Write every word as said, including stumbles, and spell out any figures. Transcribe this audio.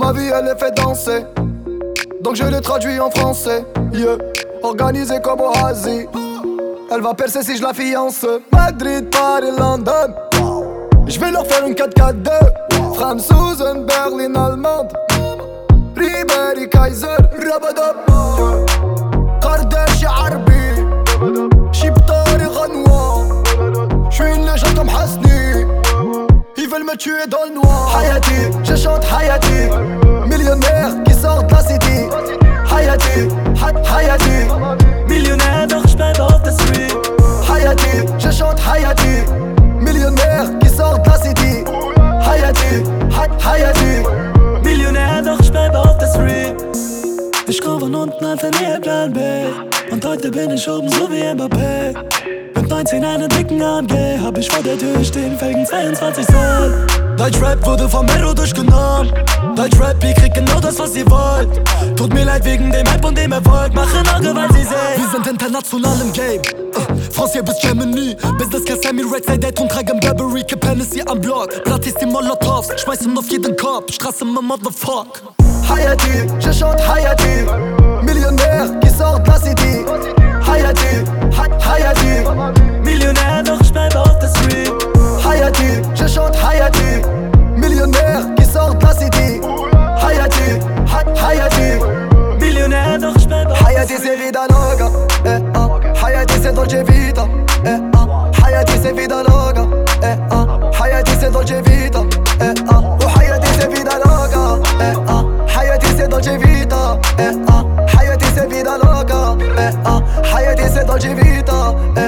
ma vie elle est fait danser, donc je le traduis en français. Yeah, organisé comme au Hazi. Elle va percer si je la fiance. Madrid, Paris, London. Je vais leur faire une quatre quatre deux. Franzosen, Berlin, Allemande. Ribéry, Kaiser, Rabadab. Kardesh, Arbi. Chiptari, Renoir. J'suis une légende comme Hasni. Ils veulent me tuer dans le noir. Hayati, je chante Hayati. Millionnaire qui sort de la city. Hayati, ha Hayati. Millionnaire doch j'bleibe auf der Street. Hayati, je chante Hayati. Millionnaire qui sort de la city. Hayati, ha Hayati. Millionär doch j'bleibe auf der Street. Ich komm von unten einfach nie Plan B. Und heute bin ich oben so wie Mbappé. Mit neunzehn einen dicken A M G. Hab ich vor der Tür stehen wegen zweiundzwanzig Soll. Deutschrap wurde vom Mero durchgenommen. Deutschrap, ihr kriegt genau das, was ihr wollt. Tut mir leid wegen dem Hype und dem Erfolg. Machen Auge, weil sie sehen. Wir sind international im Game. uh, Francier bis Germany. Business Cassami, Red Side Date und tragen Burberry. Kip Hennessy am Block. Gratis die Molotovs. Schmeißen auf jeden Kopf. Straße, my motherfuck. Hayati, je chante Hayati. Millionnaire qui sort de la city. Hayati, ha Hayati. Millionär doch j'bleibe auf der Street. Hayati, je chante Hayati. Millionnaire qui sort de la city. Hayati, ha Hayati. Millionär doch j'bleibe auf der Hayati c'est vida loca, eh ah. Hayati c'est dolce vita, eh ah. Hayati c'est vida loca, eh ah. Hayati c'est dolce vita, eh ah. Oh Hayati c'est vida loca, eh ah. Hayati c'est dolce vita, eh ah. Hayati c'est vida loca, eh ah. Hayati c'est dolce vita, eh